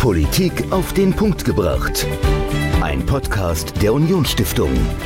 Politik auf den Punkt gebracht. Ein Podcast der Unionsstiftung.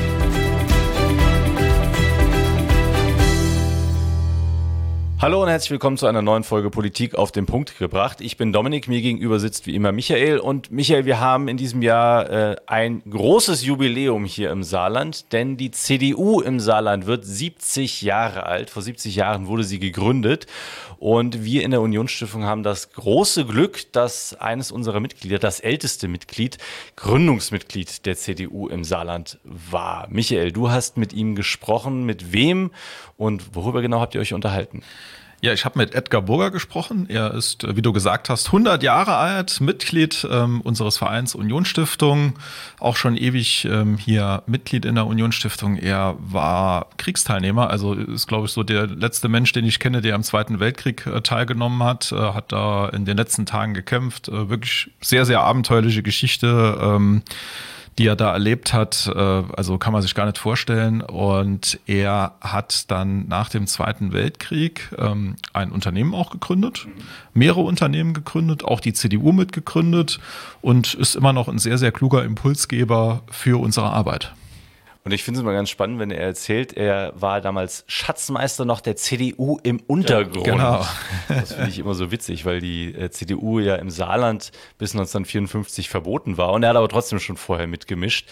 Hallo und herzlich willkommen zu einer neuen Folge Politik auf den Punkt gebracht. Ich bin Dominik, mir gegenüber sitzt wie immer Michael. Und Michael, wir haben in diesem Jahr ein großes Jubiläum hier im Saarland, denn die CDU im Saarland wird 70 Jahre alt. Vor 70 Jahren wurde sie gegründet. Und wir in der Unionsstiftung haben das große Glück, dass eines unserer Mitglieder, das älteste Mitglied, Gründungsmitglied der CDU im Saarland war. Michael, du hast mit ihm gesprochen. Mit wem und worüber genau habt ihr euch unterhalten? Ja, ich habe mit Edgar Burger gesprochen. Er ist, wie du gesagt hast, 100 Jahre alt, Mitglied unseres Vereins Unionsstiftung, auch schon ewig hier Mitglied in der Unionsstiftung. Er war Kriegsteilnehmer, also ist, glaube ich, so der letzte Mensch, den ich kenne, der am Zweiten Weltkrieg teilgenommen hat, hat da in den letzten Tagen gekämpft. Wirklich sehr, sehr abenteuerliche Geschichte, die er da erlebt hat, also kann man sich gar nicht vorstellen. Und er hat dann nach dem Zweiten Weltkrieg ein Unternehmen auch gegründet, mehrere Unternehmen gegründet, auch die CDU mitgegründet und ist immer noch ein sehr, sehr kluger Impulsgeber für unsere Arbeit. Und ich finde es immer ganz spannend, wenn er erzählt, er war damals Schatzmeister noch der CDU im Untergrund. Ja, genau. Das finde ich immer so witzig, weil die CDU ja im Saarland bis 1954 verboten war. Und er hat aber trotzdem schon vorher mitgemischt.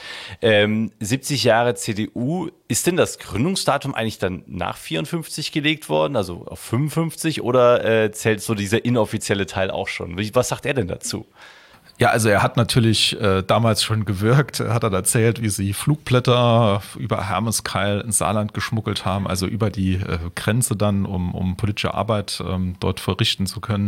70 Jahre CDU, ist denn das Gründungsdatum eigentlich dann nach 54 gelegt worden, also auf 55? Oder zählt so dieser inoffizielle Teil auch schon? Was sagt er denn dazu? Ja, also er hat natürlich damals schon gewirkt, hat er erzählt, wie sie Flugblätter über Hermeskeil ins Saarland geschmuggelt haben, also über die Grenze dann, um politische Arbeit dort verrichten zu können.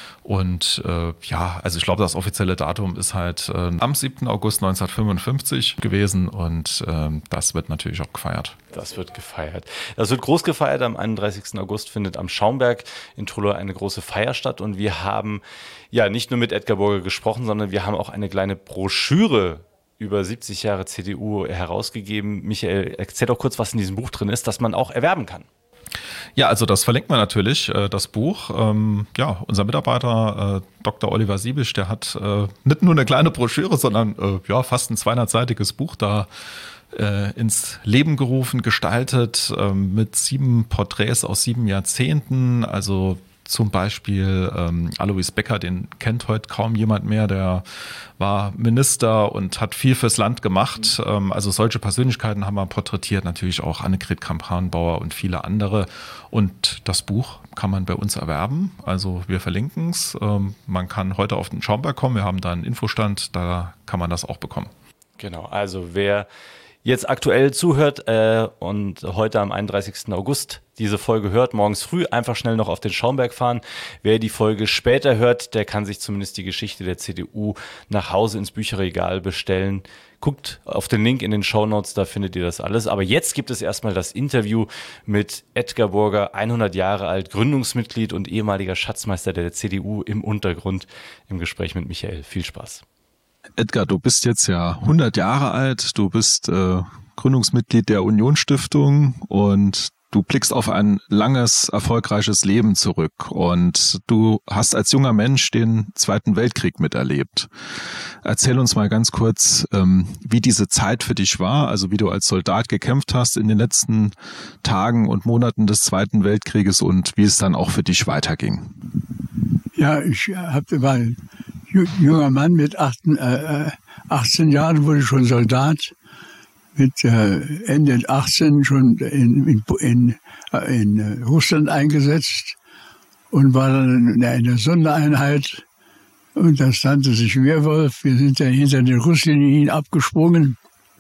Und ja, also ich glaube, das offizielle Datum ist halt am 7. August 1955 gewesen und das wird natürlich auch gefeiert. Das wird gefeiert. Das wird groß gefeiert. Am 31. August findet am Schaumberg in Trullo eine große Feier statt. Und wir haben ja nicht nur mit Edgar Burger gesprochen, sondern wir haben auch eine kleine Broschüre über 70 Jahre CDU herausgegeben. Michael, erzähl doch kurz, was in diesem Buch drin ist, das man auch erwerben kann. Ja, also das verlinken wir natürlich, das Buch. Ja, unser Mitarbeiter Dr. Oliver Siebisch, der hat nicht nur eine kleine Broschüre, sondern ja, fast ein 200-seitiges Buch da ins Leben gerufen, gestaltet mit 7 Porträts aus 7 Jahrzehnten, also zum Beispiel Alois Becker, den kennt heute kaum jemand mehr, der war Minister und hat viel fürs Land gemacht. Also solche Persönlichkeiten haben wir porträtiert, natürlich auch Annegret Kramp-Karrenbauer und viele andere. Und das Buch kann man bei uns erwerben, also wir verlinken es. Man kann heute auf den Schaumberg kommen, wir haben da einen Infostand, da kann man das auch bekommen. Genau, also wer jetzt aktuell zuhört und heute am 31. August diese Folge hört, morgens früh einfach schnell noch auf den Schaumberg fahren. Wer die Folge später hört, der kann sich zumindest die Geschichte der CDU nach Hause ins Bücherregal bestellen. Guckt auf den Link in den Shownotes, da findet ihr das alles. Aber jetzt gibt es erstmal das Interview mit Edgar Burger, 100 Jahre alt, Gründungsmitglied und ehemaliger Schatzmeister der CDU im Untergrund, im Gespräch mit Michael. Viel Spaß. Edgar, du bist jetzt ja 100 Jahre alt, du bist Gründungsmitglied der Unionsstiftung und du blickst auf ein langes, erfolgreiches Leben zurück und du hast als junger Mensch den Zweiten Weltkrieg miterlebt. Erzähl uns mal ganz kurz, wie diese Zeit für dich war, also wie du als Soldat gekämpft hast in den letzten Tagen und Monaten des Zweiten Weltkrieges und wie es dann auch für dich weiterging. Ja, ich war ein junger Mann mit 18 Jahren, wurde schon Soldat. Mit Ende 18 schon in Russland eingesetzt und war dann in einer Sondereinheit. Und das nannte sich Wehrwolf. Wir sind dann hinter den Russlandlinien abgesprungen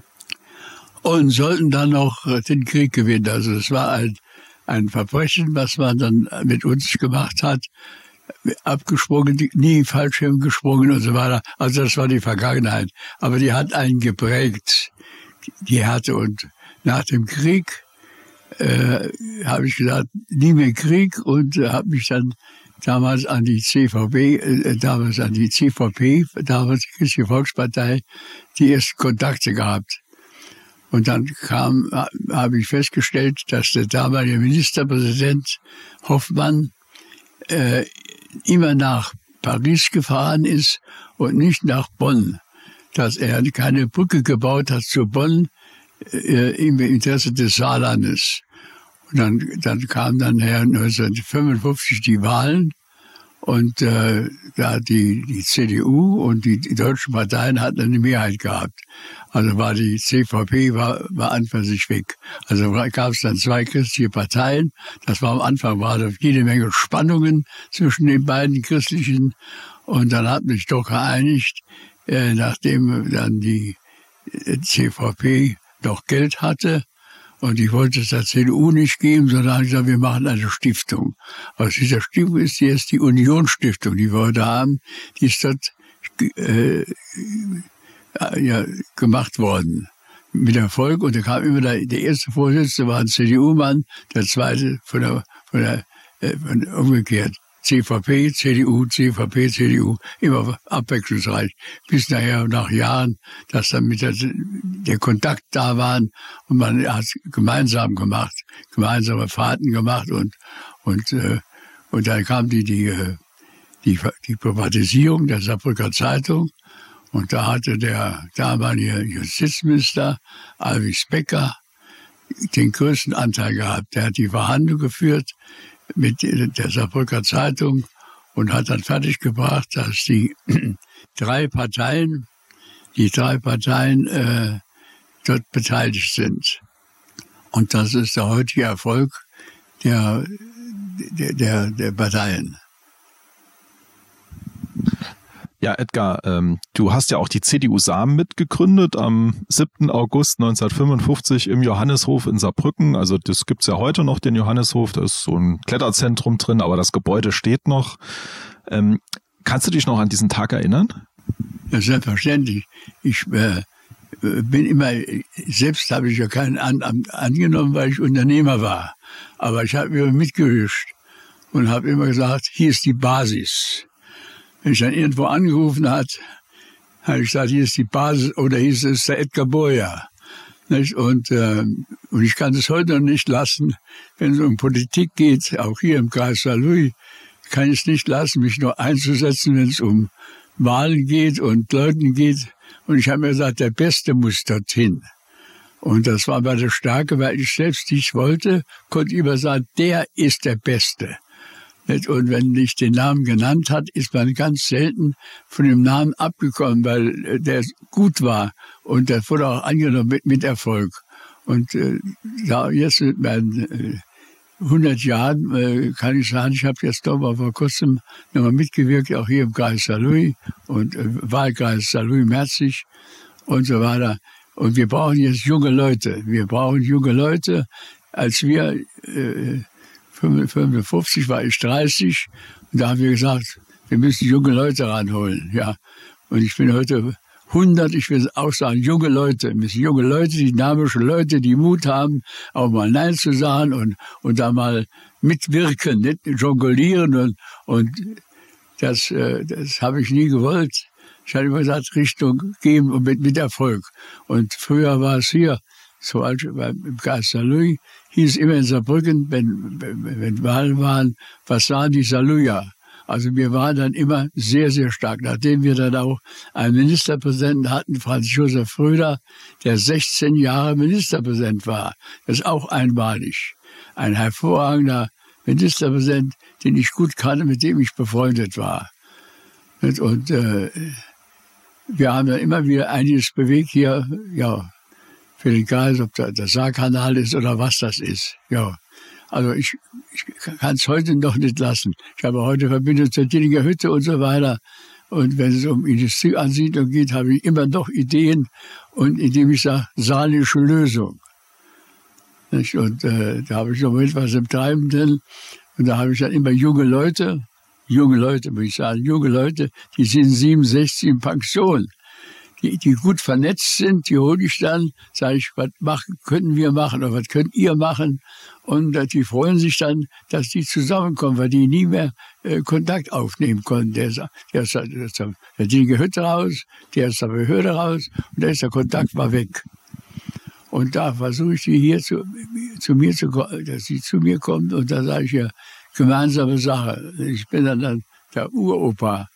und sollten dann noch den Krieg gewinnen. Also es war ein Verbrechen, was man dann mit uns gemacht hat. Abgesprungen, nie Fallschirm gesprungen und so weiter. Also das war die Vergangenheit. Aber die hat einen geprägt. Die hatte, und nach dem Krieg habe ich gesagt, nie mehr Krieg und habe mich dann damals an die CVP, damals die Christliche Volkspartei, die ersten Kontakte gehabt. Und dann habe ich festgestellt, dass der damalige Ministerpräsident Hoffmann immer nach Paris gefahren ist und nicht nach Bonn. Dass er keine Brücke gebaut hat zu Bonn im Interesse des Saarlandes. Und dann kam dann 1955 die Wahlen und da die CDU und die deutschen Parteien hatten eine Mehrheit gehabt. Also war die CVP war an für sich weg. Also gab es dann zwei christliche Parteien. Das war am Anfang war da jede Menge Spannungen zwischen den beiden christlichen. Und dann hat mich doch geeinigt, nachdem dann die CVP doch Geld hatte und ich wollte es der CDU nicht geben, sondern habe ich gesagt, wir machen eine Stiftung. Aus dieser Stiftung ist jetzt die Unionsstiftung, die wir heute haben, die ist dort gemacht worden. Mit Erfolg. Und da kam immer der erste Vorsitzende war ein CDU-Mann, der zweite von umgekehrt. CVP, CDU, CVP, CDU, immer abwechslungsreich. Bis nachher, nach Jahren, dass dann mit der Kontakt da waren und man hat gemeinsam gemacht, gemeinsame Fahrten gemacht und dann kam die Privatisierung der Saarbrücker Zeitung und da hatte der damalige Justizminister Alvis Becker den größten Anteil gehabt. Der hat die Verhandlung geführt mit der Saarbrücker Zeitung und hat dann fertiggebracht, dass die drei Parteien dort beteiligt sind. Und das ist der heutige Erfolg der Parteien. Ja, Edgar, du hast ja auch die CDU Samen mitgegründet am 7. August 1955 im Johannishof in Saarbrücken. Also das gibt's ja heute noch, den Johannishof. Da ist so ein Kletterzentrum drin, aber das Gebäude steht noch. Kannst du dich noch an diesen Tag erinnern? Ja, selbstverständlich. Ich bin immer, selbst habe ich ja kein Amt angenommen, weil ich Unternehmer war. Aber ich habe immer mitgewischt und habe immer gesagt, hier ist die Basis. Wenn ich dann irgendwo angerufen habe ich gesagt, hier ist die Basis, oder hieß es der Edgar Burger. Und ich kann es heute noch nicht lassen, wenn es um Politik geht, auch hier im Kreis Saarlouis, kann ich es nicht lassen, mich nur einzusetzen, wenn es um Wahlen geht und Leuten geht. Und ich habe mir gesagt, der Beste muss dorthin. Und das war meine Stärke, weil ich selbst nicht wollte, konnte ich immer sagen, der ist der Beste. Und wenn ich den Namen genannt hat, ist man ganz selten von dem Namen abgekommen, weil der gut war und der wurde auch angenommen mit Erfolg. Und jetzt mit meinen 100 Jahren kann ich sagen, ich habe jetzt doch mal vor kurzem nochmal mitgewirkt, auch hier im Kreis Saarlouis und Wahlkreis Saarlouis-Merzig und so weiter. Und wir brauchen jetzt junge Leute. Wir brauchen junge Leute. Als wir 55 war ich 30 und da haben wir gesagt, wir müssen junge Leute ranholen. Ja. Und ich bin heute 100, ich will auch sagen, junge Leute, dynamische Leute, die Mut haben, auch mal Nein zu sagen und da mal mitwirken, nicht jonglieren und das habe ich nie gewollt. Ich hatte immer gesagt, Richtung geben und mit Erfolg. Und früher war es hier, so als im Kreis Saarlouis, hieß immer in Saarbrücken, wenn Wahlen waren, was sahen die Saarlouier? Also wir waren dann immer sehr, sehr stark. Nachdem wir dann auch einen Ministerpräsidenten hatten, Franz Josef Fröder, der 16 Jahre Ministerpräsident war. Das ist auch einmalig. Ein hervorragender Ministerpräsident, den ich gut kannte, mit dem ich befreundet war. Und wir haben dann immer wieder einiges bewegt hier, ja, für den Kreis, ob der Saarkanal ist oder was das ist. Ja. Also ich kann es heute noch nicht lassen. Ich habe heute Verbindung zur Dillinger Hütte und so weiter. Und wenn es um Industrieansiedlung geht, habe ich immer noch Ideen. Und indem ich sage, saarländische Lösung. Und da habe ich noch etwas im Treiben drin. Und da habe ich dann immer junge Leute, muss ich sagen, junge Leute, die sind 67 in Pension. Die gut vernetzt sind, die hole ich dann, sage ich, was können wir machen oder was könnt ihr machen? Und die freuen sich dann, dass die zusammenkommen, weil die nie mehr Kontakt aufnehmen konnten. Der ist der Dillinger Hütte raus, der ist der Behörde raus und der Kontakt war weg. Und da versuche ich die hier zu mir zu kommen, dass sie zu mir kommen und da sage ich ja, gemeinsame Sache. Ich bin dann der Uropa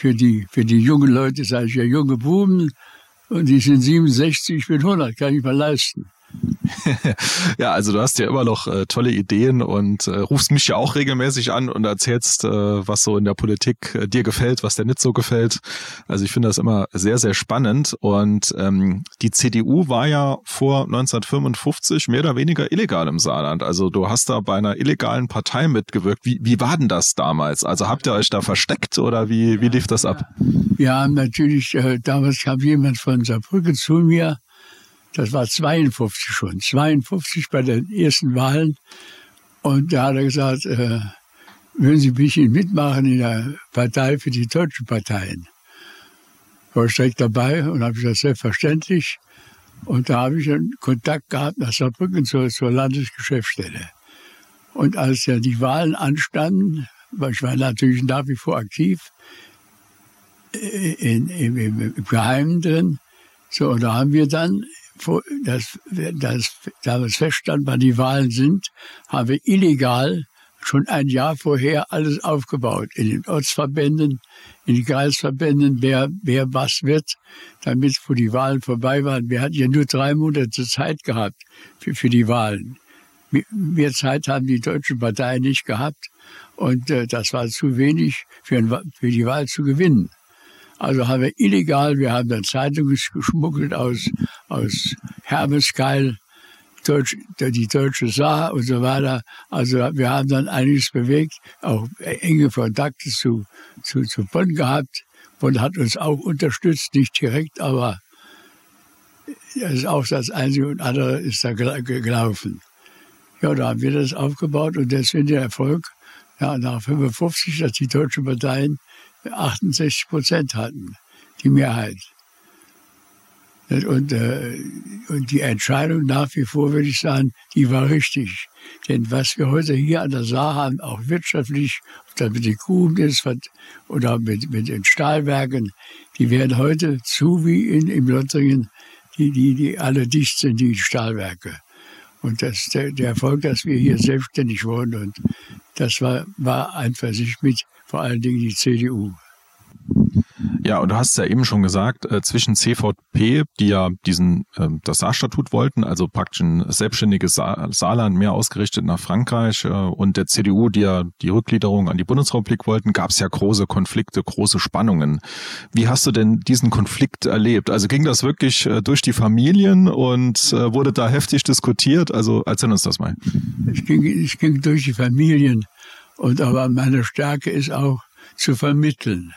für die jungen Leute sage ich ja junge Buben und die sind 67, ich bin 100, kann ich mal leisten. Ja, also du hast ja immer noch tolle Ideen und rufst mich ja auch regelmäßig an und erzählst, was so in der Politik dir gefällt, was dir nicht so gefällt. Also ich finde das immer sehr, sehr spannend und die CDU war ja vor 1955 mehr oder weniger illegal im Saarland. Also du hast da bei einer illegalen Partei mitgewirkt. Wie war denn das damals? Also habt ihr euch da versteckt oder wie lief das ab? Ja, natürlich, damals kam jemand von Saarbrücken zu mir. Das war 52 bei den ersten Wahlen. Und da hat er gesagt, würden Sie mich mitmachen in der Partei für die deutschen Parteien? War ich direkt dabei und habe gesagt, selbstverständlich. Und da habe ich einen Kontakt gehabt nach Saarbrücken zur Landesgeschäftsstelle. Und als ja die Wahlen anstanden, weil ich war natürlich nach wie vor aktiv, im Geheimen drin, so, und da haben wir dann, dass damals feststand, wann die Wahlen sind, haben wir illegal schon ein Jahr vorher alles aufgebaut. In den Ortsverbänden, in den Kreisverbänden, wer was wird, damit, wo die Wahlen vorbei waren. Wir hatten ja nur 3 Monate Zeit gehabt für die Wahlen. Mehr Zeit haben die deutschen Parteien nicht gehabt. Und das war zu wenig für die Wahl zu gewinnen. Also haben wir illegal, wir haben dann Zeitungen geschmuggelt aus Hermeskeil, die Deutsche Saar und so weiter. Also wir haben dann einiges bewegt, auch enge Kontakte zu Bonn gehabt. Bonn hat uns auch unterstützt, nicht direkt, aber das ist auch das Einzige und andere ist da gelaufen. Ja, da haben wir das aufgebaut und deswegen der Erfolg, ja, nach 55, dass die deutschen Parteien 68% hatten, die Mehrheit. Und die Entscheidung nach wie vor, würde ich sagen, die war richtig. Denn was wir heute hier an der Saar haben, auch wirtschaftlich, ob das mit den Gruben ist oder mit den Stahlwerken, die werden heute zu wie in Lothringen, die alle dicht sind, die Stahlwerke. Und das der Erfolg, dass wir hier selbstständig wurden. Und das war ein Versicht mit vor allen Dingen die CDU. Ja, und du hast es ja eben schon gesagt, zwischen CVP, die ja das Saarstatut wollten, also praktisch ein selbstständiges Saarland mehr ausgerichtet nach Frankreich, und der CDU, die ja die Rückgliederung an die Bundesrepublik wollten, gab es ja große Konflikte, große Spannungen. Wie hast du denn diesen Konflikt erlebt? Also ging das wirklich durch die Familien und wurde da heftig diskutiert? Also erzähl uns das mal. Es ging durch die Familien, aber meine Stärke ist auch zu vermitteln.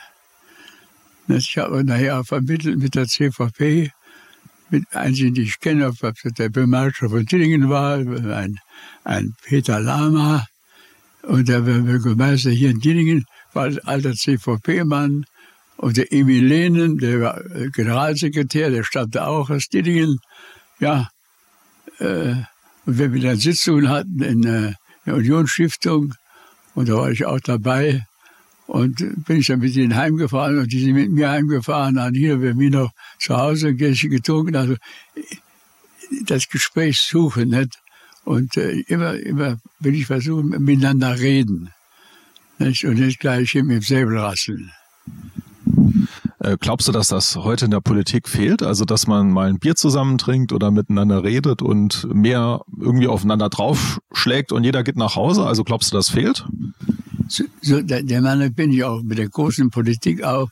Ich habe nachher auch vermittelt mit der CVP, mit einzigen, die ich kenne, ob der Bürgermeister von Dillingen war, ein Peter Lama, und der Bürgermeister hier in Dillingen war ein alter CVP-Mann, und der Emil Lehnen, der war Generalsekretär, der stammte auch aus Dillingen. Ja, und wenn wir dann Sitzungen hatten in der Unionsstiftung, und da war ich auch dabei, und bin ich dann mit ihnen heimgefahren und die sind mit mir heimgefahren, haben hier bei mir noch zu Hause ein Gläschen getrunken, also das Gespräch suchen, nicht? Und immer will ich versuchen, miteinander reden, nicht? Und nicht gleich hier mit dem Säbel rasseln. Glaubst du, dass das heute in der Politik fehlt? Also, dass man mal ein Bier zusammen trinkt oder miteinander redet und mehr irgendwie aufeinander draufschlägt und jeder geht nach Hause? Also glaubst du, das fehlt? So, der Meinung bin ich auch, mit der großen Politik auch,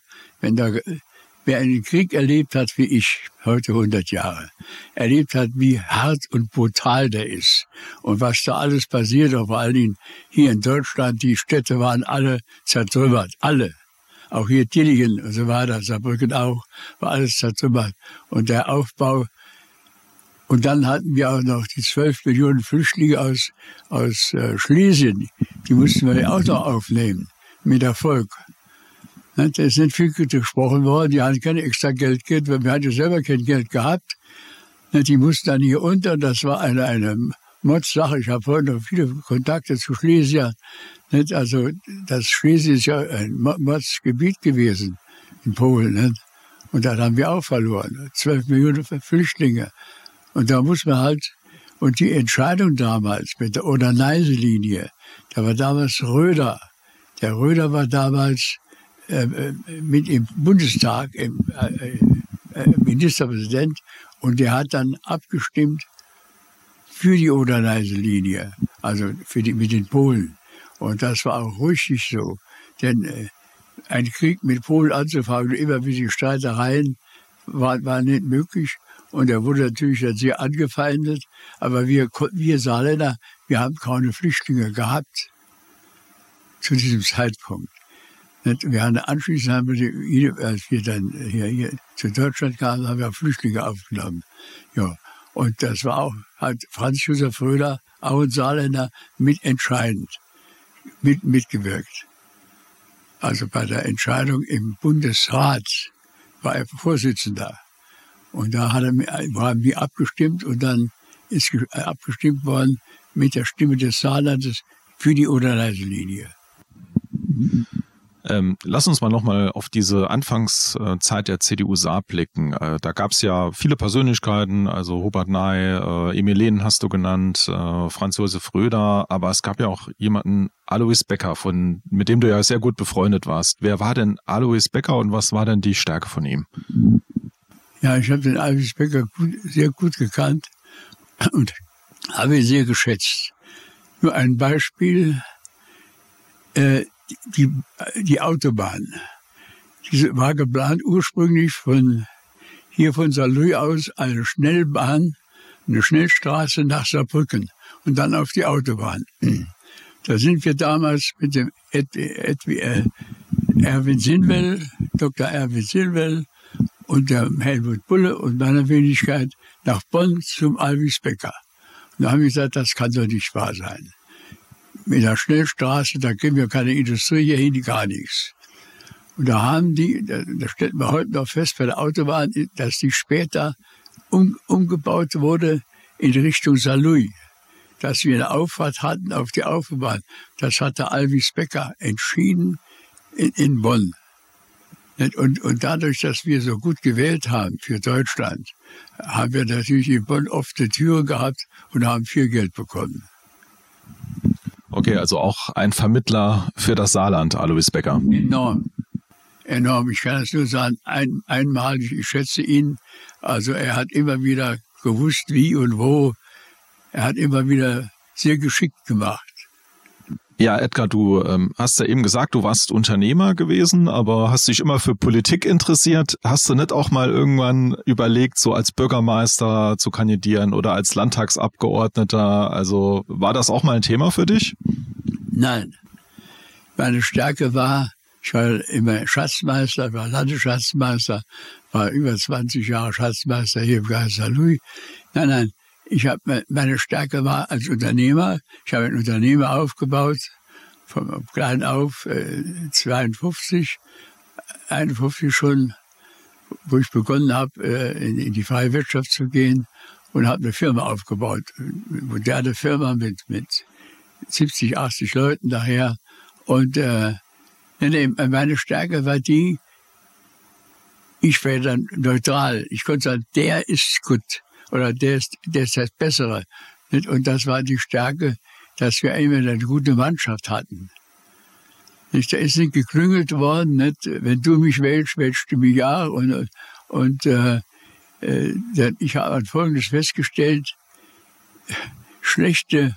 wer einen Krieg erlebt hat wie ich, heute 100 Jahre, erlebt hat, wie hart und brutal der ist und was da alles passiert, vor allen Dingen hier in Deutschland, die Städte waren alle zertrümmert, alle. Auch hier Dillingen und so weiter, Saarbrücken auch, war alles zertrümmert. Und der Aufbau. Und dann hatten wir auch noch die 12 Millionen Flüchtlinge aus Schlesien. Die mussten wir auch noch aufnehmen, mit Erfolg. Da ist nicht viel gesprochen worden, die hatten kein extra Geld gehabt, weil wir hatten ja selber kein Geld gehabt. Die mussten dann hier unter, das war eine Mods-Sache. Ich habe heute noch viele Kontakte zu Schlesien. Also das Schlesien ist ja ein Mods-Gebiet gewesen in Polen. Nicht? Und das haben wir auch verloren, 12 Millionen Flüchtlinge. Und da muss man halt, und die Entscheidung damals mit der Oder-Neiße-Linie, da war damals Röder. Der Röder war damals mit im Bundestag, Ministerpräsident, und der hat dann abgestimmt für die Oder-Neiße-Linie, also mit den Polen. Und das war auch richtig so, denn ein Krieg mit Polen anzufangen, immer wieder Streitereien, war nicht möglich. Und er wurde natürlich dann sehr angefeindet. Aber wir Saarländer, wir haben keine Flüchtlinge gehabt zu diesem Zeitpunkt. Wir haben anschließend, als wir dann hier zu Deutschland kamen, haben wir Flüchtlinge aufgenommen. Ja. Und das war auch, hat Franz Josef Röder, auch ein Saarländer, mitentscheidend mitgewirkt. Also bei der Entscheidung im Bundesrat war er Vorsitzender. Und da haben wir abgestimmt und dann ist abgestimmt worden mit der Stimme des Saarlandes für die Oder-Neiße-Linie. Lass uns mal nochmal auf diese Anfangszeit der CDU Saar blicken. Da gab es ja viele Persönlichkeiten, also Hubert Ney, Emil Lehnen hast du genannt, Franz Josef Röder, aber es gab ja auch jemanden, Alois Becker, mit dem du ja sehr gut befreundet warst. Wer war denn Alois Becker und was war denn die Stärke von ihm? Ja, ich habe den Alois Becker sehr gut gekannt und habe ihn sehr geschätzt. Nur ein Beispiel, die Autobahn. Diese war geplant ursprünglich von Saarlouis aus eine Schnellbahn, eine Schnellstraße nach Saarbrücken und dann auf die Autobahn. Da sind wir damals mit dem Erwin Sinnwell, Dr. Erwin Sinnwell und der Helmut Bulle und meiner Wenigkeit nach Bonn zum Alois Becker. Und da haben wir gesagt, das kann doch nicht wahr sein. Mit der Schnellstraße, da kriegen wir keine Industrie hier hin, gar nichts. Und da stellt man heute noch fest bei der Autobahn, dass die später umgebaut wurde in Richtung Saarlouis. Dass wir eine Auffahrt hatten auf die Autobahn, das hat der Alois Becker entschieden in Bonn. Und dadurch, dass wir so gut gewählt haben für Deutschland, haben wir natürlich in Bonn offene Türen gehabt und haben viel Geld bekommen. Okay, also auch ein Vermittler für das Saarland, Alois Becker. Enorm. Ich kann es nur sagen, einmalig, ich schätze ihn. Also er hat immer wieder gewusst, wie und wo. Er hat immer wieder sehr geschickt gemacht. Ja, Edgar, du hast ja eben gesagt, du warst Unternehmer gewesen, aber hast dich immer für Politik interessiert. Hast du nicht auch mal irgendwann überlegt, so als Bürgermeister zu kandidieren oder als Landtagsabgeordneter? Also war das auch mal ein Thema für dich? Nein. Meine Stärke war, ich war immer Schatzmeister, war Landesschatzmeister, war über 20 Jahre Schatzmeister hier im Kreis Saarlouis. Nein. Meine Stärke war als Unternehmer. Ich habe ein Unternehmen aufgebaut, vom klein auf, 51 schon, wo ich begonnen habe, in die freie Wirtschaft zu gehen und habe eine Firma aufgebaut. Eine moderne Firma mit 70, 80 Leuten daher. Und meine Stärke war die, ich wäre dann neutral. Ich konnte sagen, der ist gut. Oder der ist das Bessere. Und das war die Stärke, dass wir immer eine gute Mannschaft hatten. Da ist nicht geklüngelt worden, nicht? Wenn du mich wählst du mich auch. Und ich habe Folgendes festgestellt: Schlechte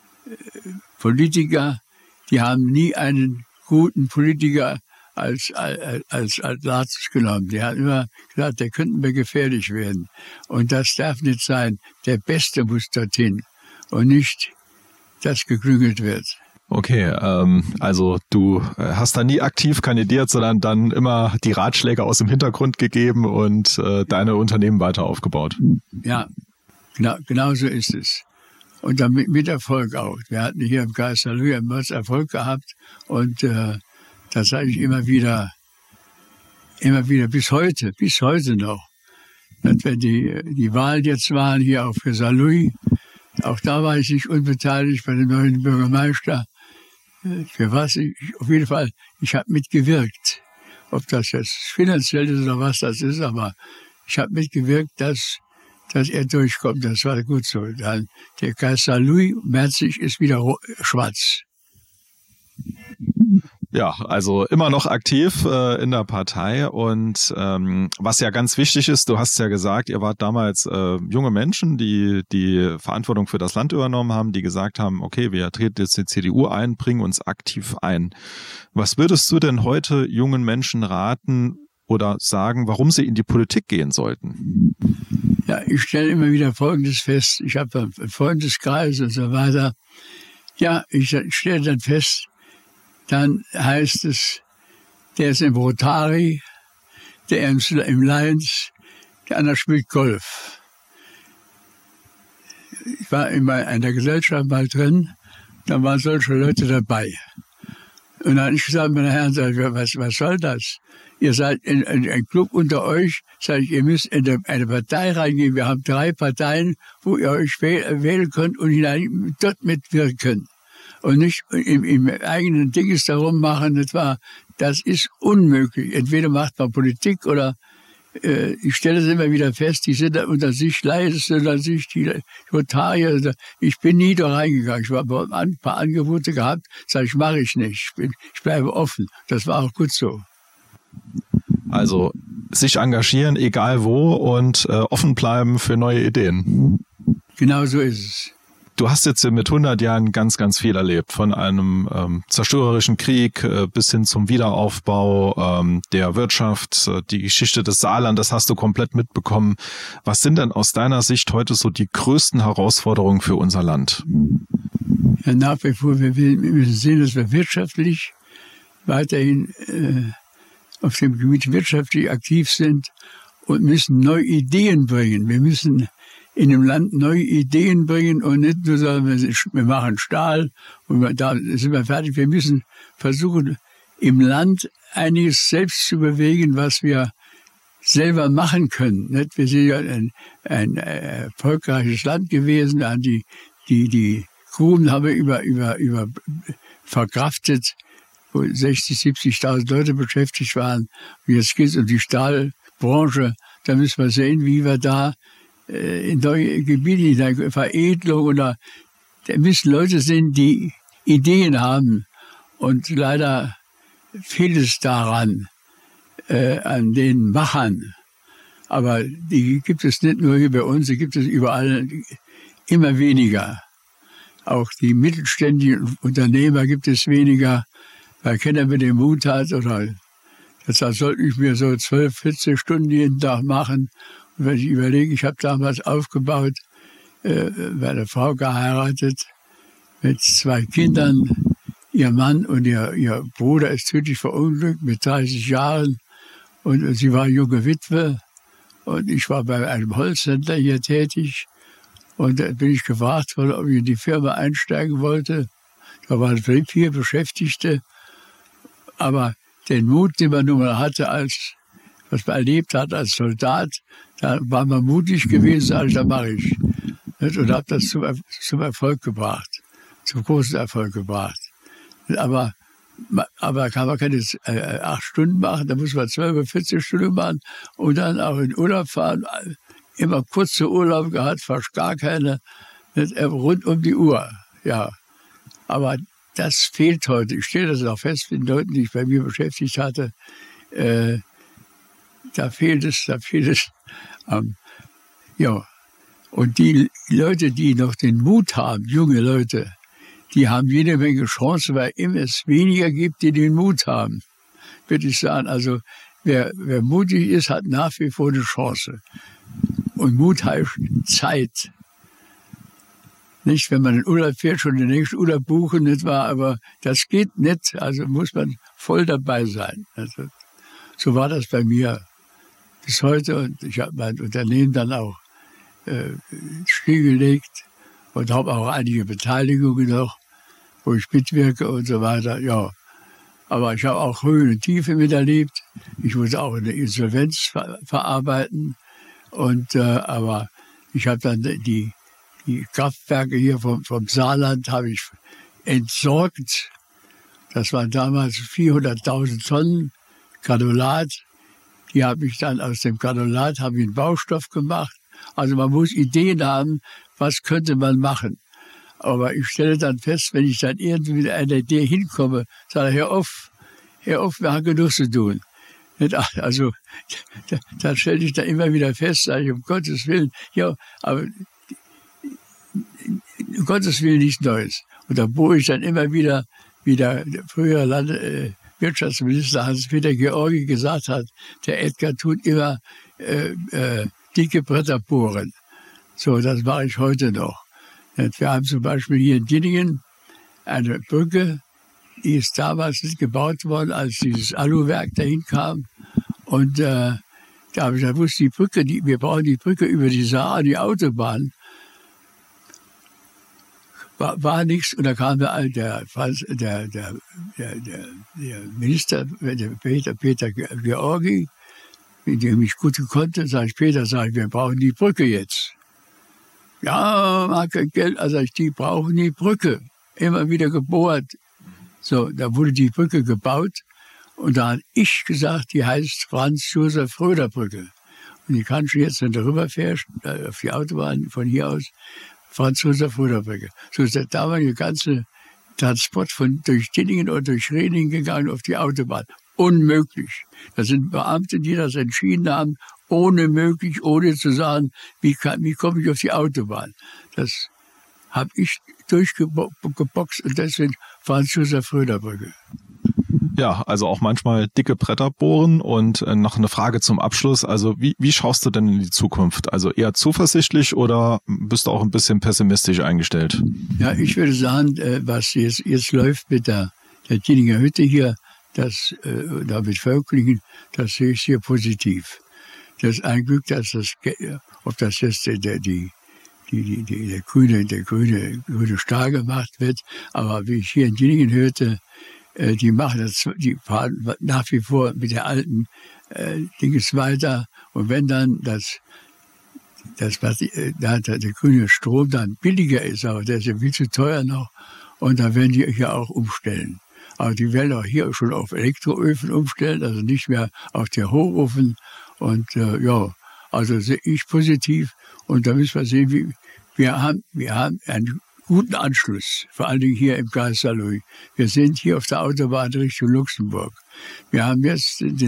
Politiker, die haben nie einen guten Politiker als Latus genommen. Die hat immer gesagt, der könnte mir gefährlich werden. Und das darf nicht sein. Der Beste muss dorthin und nicht, dass geklüngelt wird. Okay, also du hast da nie aktiv kandidiert, sondern dann immer die Ratschläge aus dem Hintergrund gegeben und deine Unternehmen weiter aufgebaut. Ja, genau so ist es. Und dann mit Erfolg auch. Wir hatten hier im Kreis Saarlouis Erfolg gehabt und das sage ich immer wieder bis heute noch. Und wenn die Wahlen jetzt waren hier auch für Saarlouis, auch da war ich nicht unbeteiligt bei dem neuen Bürgermeister. Für was? Auf jeden Fall, ich habe mitgewirkt. Ob das jetzt finanziell ist oder was das ist, aber ich habe mitgewirkt, dass er durchkommt. Das war gut so. Dann der Kreis Saarlouis, Merzig, ist wieder schwarz. Ja, also immer noch aktiv in der Partei und was ja ganz wichtig ist, du hast ja gesagt, ihr wart damals junge Menschen, die die Verantwortung für das Land übernommen haben, die gesagt haben, okay, wir treten jetzt die CDU ein, bringen uns aktiv ein. Was würdest du denn heute jungen Menschen raten oder sagen, warum sie in die Politik gehen sollten? Ja, ich stelle immer wieder Folgendes fest. Ich habe einen Freundeskreis und so weiter. Ja, ich stelle dann fest, dann heißt es, der ist im Rotary, der ist im Lions, der andere spielt Golf. Ich war in einer Gesellschaft mal drin, da waren solche Leute dabei. Und dann habe ich gesagt, meine Herren, was soll das? Ihr seid in ein Club unter euch, sag ich, ihr müsst in eine Partei reingehen. Wir haben 3 Parteien, wo ihr euch wählen könnt und dort mitwirken. Und nicht im eigenen Dinges darum machen, das ist unmöglich. Entweder macht man Politik oder ich stelle es immer wieder fest, die sind da unter sich leise, unter sich die Rotarier. Ich bin nie da reingegangen. Ich habe ein paar Angebote gehabt, sage ich, mache ich nicht. Ich bleibe offen. Das war auch gut so. Also sich engagieren, egal wo, und offen bleiben für neue Ideen. Genau so ist es. Du hast jetzt mit 100 Jahren ganz, ganz viel erlebt, von einem zerstörerischen Krieg bis hin zum Wiederaufbau der Wirtschaft, die Geschichte des Saarlandes hast du komplett mitbekommen. Was sind denn aus deiner Sicht heute so die größten Herausforderungen für unser Land? Ja, nach wie vor, wir müssen sehen, dass wir wirtschaftlich weiterhin auf dem Gebiet wirtschaftlich aktiv sind und müssen neue Ideen bringen. Wir müssen in dem Land neue Ideen bringen und nicht nur sagen, wir machen Stahl und da sind wir fertig. Wir müssen versuchen, im Land einiges selbst zu bewegen, was wir selber machen können. Wir sind ja ein erfolgreiches Land gewesen. Die Gruben haben wir über verkraftet, wo 60.000, 70.000 Leute beschäftigt waren. Und jetzt geht es um die Stahlbranche. Da müssen wir sehen, wie wir da in neue Gebiete, in der Veredelung oder da müssen Leute sein, die Ideen haben. Und leider fehlt es daran, an den Machern. Aber die gibt es nicht nur hier bei uns, die gibt es überall immer weniger. Auch die mittelständischen Unternehmer gibt es weniger, weil keiner mit dem Mut hat. Oder deshalb sollte ich mir so 12, 14 Stunden jeden Tag machen. Und wenn ich überlege, ich habe damals aufgebaut, meine Frau geheiratet mit 2 Kindern. Ihr Mann und ihr Bruder ist tödlich verunglückt mit 30 Jahren. Und sie war junge Witwe. Und ich war bei einem Holzhändler hier tätig. Und da bin ich gefragt worden, ob ich in die Firma einsteigen wollte. Da waren 4 Beschäftigte. Aber den Mut, den man nun mal hatte, was man erlebt hat als Soldat, da war man mutig gewesen, also da mache ich. Und habe das zum Erfolg gebracht, zum großen Erfolg gebracht. Aber kann man keine 8 Stunden machen, da muss man 12, 14 Stunden machen und dann auch in Urlaub fahren. Immer kurze Urlaub gehabt, fast gar keine, rund um die Uhr. Ja, aber das fehlt heute. Ich stelle das auch fest mit den Leuten, die ich bei mir beschäftigt hatte. Da fehlt es. Ja. Und die Leute, die noch den Mut haben, junge Leute, die haben jede Menge Chancen, weil immer es weniger gibt, die den Mut haben. Würde ich sagen, also wer mutig ist, hat nach wie vor eine Chance. Und Mut heißt Zeit. Nicht, wenn man in Urlaub fährt, schon den nächsten Urlaub buchen, nicht wahr? Aber das geht nicht, also muss man voll dabei sein. Also, so war das bei mir bis heute und ich habe mein Unternehmen dann auch stillgelegt und habe auch einige Beteiligungen noch, wo ich mitwirke und so weiter. Ja, aber ich habe auch Höhen und Tiefe miterlebt. Ich musste auch eine Insolvenz verarbeiten und aber ich habe dann die Kraftwerke hier vom Saarland habe ich entsorgt. Das waren damals 400.000 Tonnen Granulat. Die habe ich dann aus dem Granulat einen Baustoff gemacht. Also man muss Ideen haben, was könnte man machen. Aber ich stelle dann fest, wenn ich dann irgendwie mit einer Idee hinkomme, sage ich, hör auf, hör auf, wir haben genug zu tun. Also, da stelle ich dann immer wieder fest, sage ich, um Gottes Willen, ja, aber um Gottes Willen nichts Neues. Und da bohre ich dann immer wieder, wie der frühere Wirtschaftsminister Hans-Peter Georgi gesagt hat, der Edgar tut immer dicke Bretter bohren. So, das mache ich heute noch. Wir haben zum Beispiel hier in Dinningen eine Brücke, die ist damals nicht gebaut worden, als dieses Aluwerk dahin kam. Und da habe ich gewusst, wir brauchen die Brücke über die Saar, die Autobahn. War nichts. Und da kam der Minister, der Peter Georgi, mit dem ich gut konnte, sage ich, Peter, wir brauchen die Brücke jetzt. Ja, mag kein Geld, also die brauchen die Brücke. Immer wieder gebohrt. So, da wurde die Brücke gebaut und da habe ich gesagt, die heißt Franz-Josef-Röder-Brücke. Und die kannst du jetzt, wenn du rüberfährst, auf die Autobahn von hier aus, Franz-Josef-Röder-Brücke. So ist der damalige ganze Transport durch Dinningen oder durch Redingen gegangen auf die Autobahn. Unmöglich. Das sind Beamte, die das entschieden haben, ohne zu sagen, wie komme ich auf die Autobahn. Das habe ich durchgeboxt und deswegen Franz-Josef-Röder-Brücke. Ja, also auch manchmal dicke Bretter bohren. Und noch eine Frage zum Abschluss. Also wie schaust du denn in die Zukunft? Also eher zuversichtlich oder bist du auch ein bisschen pessimistisch eingestellt? Ja, ich würde sagen, was jetzt läuft mit der Dinninger Hütte hier, da mit Völklingen, das sehe ich sehr positiv. Das ist ein Glück, dass ob das jetzt der grüne Stahl gemacht wird, aber wie ich hier in Dinningen hörte, die fahren nach wie vor mit der alten Dinges weiter. Und wenn dann der grüne Strom dann billiger ist, aber der ist ja viel zu teuer noch, und da werden die hier auch umstellen. Aber die werden auch hier schon auf Elektroöfen umstellen, also nicht mehr auf den Hochofen. Und also sehe ich positiv. Und da müssen wir sehen, wir haben einen guten Anschluss, vor allen Dingen hier im Kreis Saarlouis. Wir sind hier auf der Autobahn Richtung Luxemburg. Wir haben jetzt den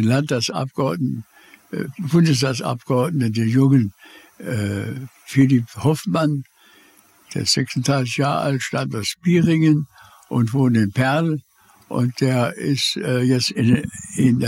Bundestagsabgeordneten, den jungen Philipp Hoffmann, der ist 36 Jahre alt, stammt aus Bieringen und wohnt in Perl. Und der ist jetzt in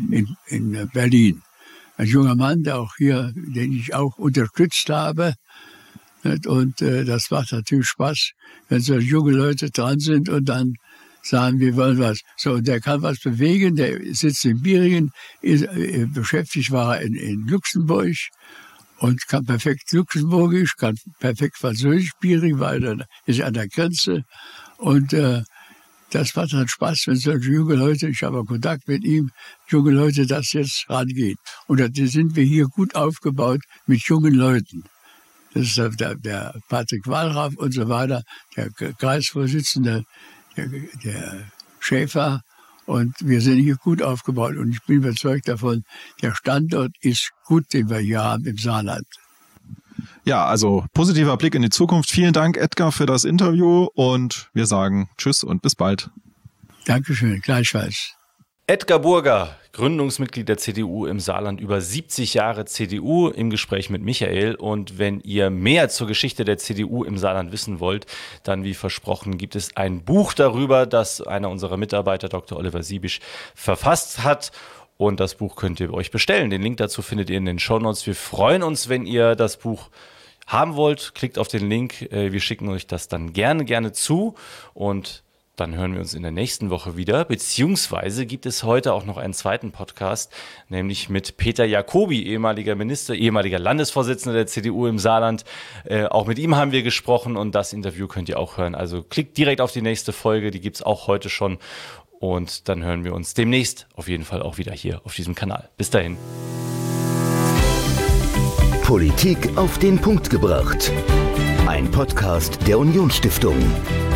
Berlin. Ein junger Mann, den ich auch unterstützt habe. Und das macht natürlich Spaß, wenn so junge Leute dran sind und dann sagen, wir wollen was. So, und der kann was bewegen, der sitzt in Bieringen, beschäftigt war er in Luxemburg und kann perfekt Luxemburgisch, kann perfekt Französisch, Bieringen, weil er ist an der Grenze. Und das macht dann Spaß, wenn solche junge Leute, ich habe Kontakt mit ihm, junge Leute das jetzt rangehen. Und da sind wir hier gut aufgebaut mit jungen Leuten. Das ist der Patrick Wallraff und so weiter, der Kreisvorsitzende, der Schäfer. Und wir sind hier gut aufgebaut. Und ich bin überzeugt davon, der Standort ist gut, den wir hier haben im Saarland. Ja, also positiver Blick in die Zukunft. Vielen Dank, Edgar, für das Interview. Und wir sagen Tschüss und bis bald. Dankeschön, gleichfalls. Edgar Burger, Gründungsmitglied der CDU im Saarland, über 70 Jahre CDU, im Gespräch mit Michael. Und wenn ihr mehr zur Geschichte der CDU im Saarland wissen wollt, dann wie versprochen gibt es ein Buch darüber, das einer unserer Mitarbeiter, Dr. Oliver Siebisch, verfasst hat. Und das Buch könnt ihr euch bestellen. Den Link dazu findet ihr in den Shownotes. Wir freuen uns, wenn ihr das Buch haben wollt. Klickt auf den Link. Wir schicken euch das dann gerne zu. Und dann hören wir uns in der nächsten Woche wieder. Beziehungsweise gibt es heute auch noch einen zweiten Podcast, nämlich mit Peter Jacobi, ehemaliger Minister, ehemaliger Landesvorsitzender der CDU im Saarland. Auch mit ihm haben wir gesprochen und das Interview könnt ihr auch hören. Also klickt direkt auf die nächste Folge. Die gibt es auch heute schon. Und dann hören wir uns demnächst auf jeden Fall auch wieder hier auf diesem Kanal. Bis dahin. Politik auf den Punkt gebracht. Ein Podcast der Unionsstiftung.